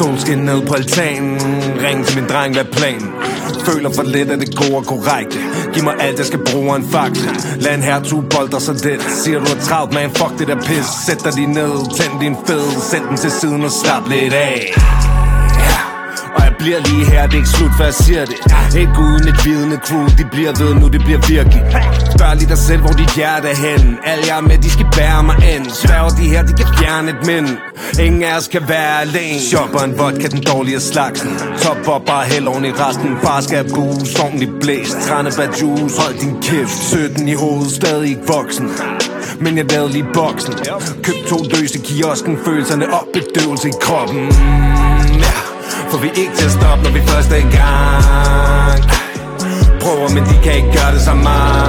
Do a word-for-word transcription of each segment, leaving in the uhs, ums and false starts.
Solskin ned på altanen, ring til min dreng, hvad planen? Føler for lidt af det gode og korrekte. Giv mig alt, jeg skal bruge en fakta. Lad en hertug bolder så det. Siger du er travlt, man, fuck det der pis. Sæt dig lige ned, tænd din fed. Sæt den til siden og slap lidt af. Og jeg bliver lige her, det er ikke slut, før jeg siger det. Ikke uden et vidende crew, de bliver ved nu, det bliver virkelig. Spørg lige dig selv, hvor dit hjerte er henne. Alle jeg med, de skal bære mig ind. Sværger de her, de kan fjerne et mind. Ingen af os kan være alene. Shopper en vodka, den dårlige slagsen. Top op, bare held oven i resten. Bare skal bruge, ordentligt blæst. Tranebær juice, hold din kæft. sytten i hovedet, stadig ikke voksen. Men jeg lavede lige boksen. Køb to løs i kiosken, følelserne op, bedøvelse i kroppen. Ja. For vi er ikke til at stoppe, når vi først er i gang. Prøver, men de kan ikke gøre det som mig.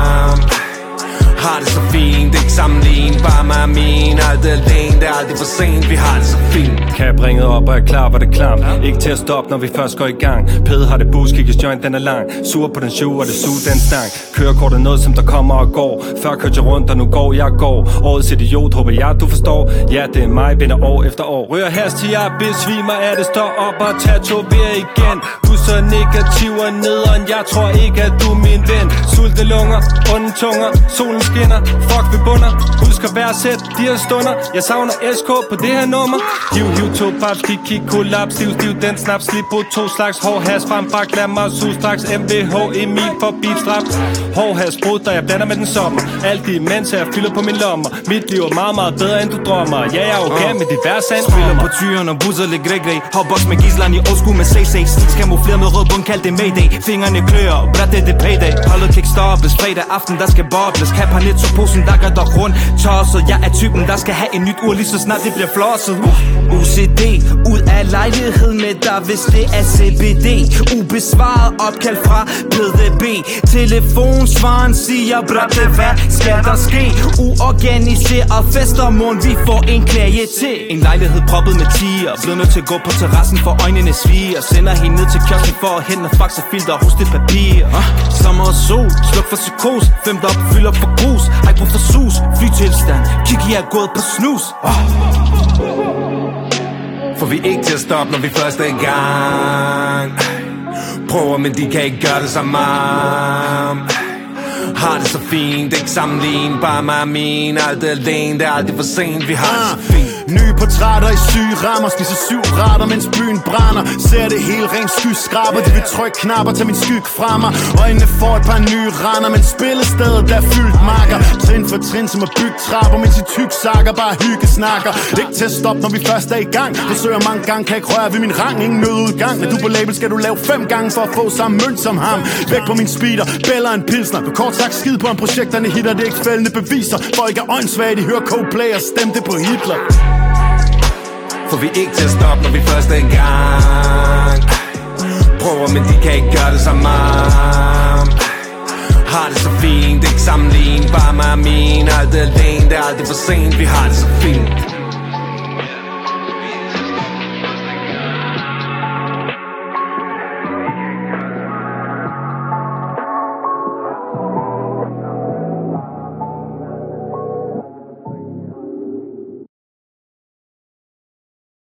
Har det så fint, ikke sammenlign. Bare mig og min, alt er alene. Det er aldrig for sent, vi har det så fint. Kan jeg bringe op, og jeg klar, var det klamt. Ikke til at stoppe, når vi først går i gang. Pede har det bus, kikkes joint, den er lang. Sur på den shoe, og det suge, den stank. Kørekort er noget, som der kommer og går. Før kørte jeg rundt, og nu går jeg går. Årets idiot, håber jeg, du forstår. Ja, det er mig, vinder år efter år. Rører has til jeg besvimer af det, står op og tatoverer igen. Du er så negativ og nederen, jeg tror ikke, at du er min ven. Sulte lunger, onde tunger, solen skinner, fuck vi bunder. Husk at værdsæt de her stunder. Jeg savner S K på det her nummer. Hiv, hiv, to paps, kig, kig, kollaps. Stiv, stiv, den snap, slip på to slags. Hård has, frem, bak, lad mig suge straks. M V H, Emil for beatstrap. Hård has, brud, der jeg blander med den sommer. Alt imens er jeg fylder på min lommer. Mit liv er meget, meget bedre end du drømmer. Ja, jeg er okay med dit værd sand. Spiller på tyren og busser lidt græk-græk. Hopbox med gislerne i old med C C. Sliks kamufleret med rød bund, kald det Mayday. Fingrene klør, bræt det det payday. Holdet kick stoppes, fredag aften, der skal bobles. Kap har lidt så posen, der gør dog rundt tosset. Jeg er typen, der skal have en nyt ur, lige så snart det bliver flosset. U C D, ud af lejlighed med dig, hvis det er C B D. Ubesvaret opkald fra P D B. Telefonsvaren siger, bratte, hvad skal der ske? Uorganiseret fester, morgen, vi får en klage til. En lejlighed proppet med tiger, blevet nødt til at gå på terrassen for øjnene sviger. Sender hende ned til kiosken for at hente faxafilter hos det papir. uh, Sommer og sol, sluk for psykos. Femte op, fylder for grus. Hyper for sus, flytilstand. Kigge, jeg er gået på snus. uh. For vi er ikke til at stoppe, når vi først er i gang. Prøver, men de kan ikke gøre det som mig. Har det så fint, ikke sammenlign. Bare mig og min, alt er alene. Det er aldrig for sent, vi har det så fint. Nye portrætter i syge rammer, spiser syv retter, mens byen brænder. Ser det hele rent skyskraber, de vil trykke knapper, tage min skygge fra mig. Øjnene får et par nye render, men spillestedet der er fyldt marker. Trin for trin som at bygge trapper, mens i tyk sakker bare hygge snakker. Ikke til at stoppe, når vi først er i gang. Forsøger mange gange, kan ikke røre ved min rang. Ingen nødudgang, når du på label skal du lave fem gange for at få samme mønt som ham. Væk på min speeder, bæller en pilsner. På kort sagt skid på en projekterne hitter, det er ikke fældende beviser. Folk er åndssvage, de hører Coldplay og stemte på Hitler. For vi er ikke til at stoppe, når vi først er i gang. Prøver, men de kan ikke gøre det som mig. Har det så fint, ikke sammenlign. Bare mig og min, alt er alene. Det er aldrig for sent, vi har det så fint.